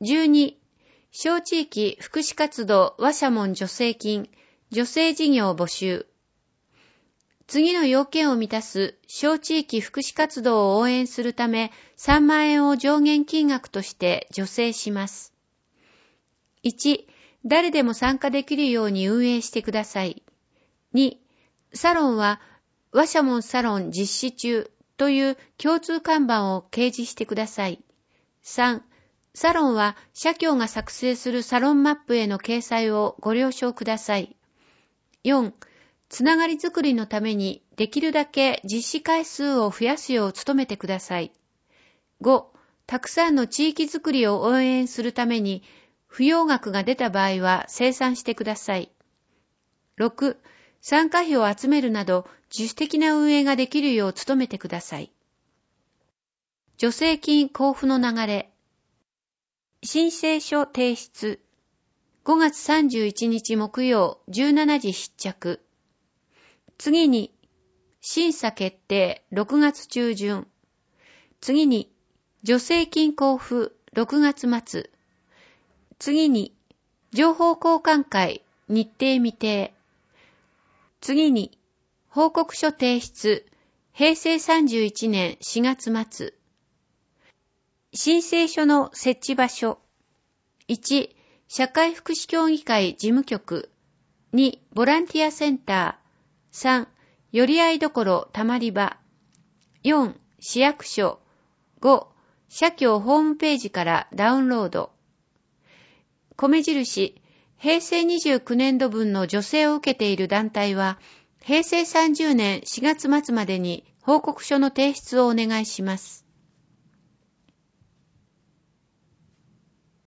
12、小地域福祉活動和社門助成金、助成事業募集。次の要件を満たす小地域福祉活動を応援するため3万円を上限金額として助成します。1、誰でも参加できるように運営してください。2、サロンは和社門サロン実施中という共通看板を掲示してください。3、サロンは社協が作成するサロンマップへの掲載をご了承ください。4、つながりづくりのためにできるだけ実施回数を増やすよう努めてください。5、たくさんの地域づくりを応援するために不要額が出た場合は清算してください。6、参加費を集めるなど自主的な運営ができるよう努めてください。助成金交付の流れ。申請書提出。5月31日木曜17時必着。次に、審査決定6月中旬。次に、助成金交付6月末。次に、情報交換会日程未定。次に、報告書提出平成31年4月末。申請書の設置場所。1、社会福祉協議会事務局。2、ボランティアセンター。3、寄り合いどころたまり場。4、市役所。5、社協ホームページからダウンロード。米印、平成29年度分の助成を受けている団体は、平成30年4月末までに報告書の提出をお願いします。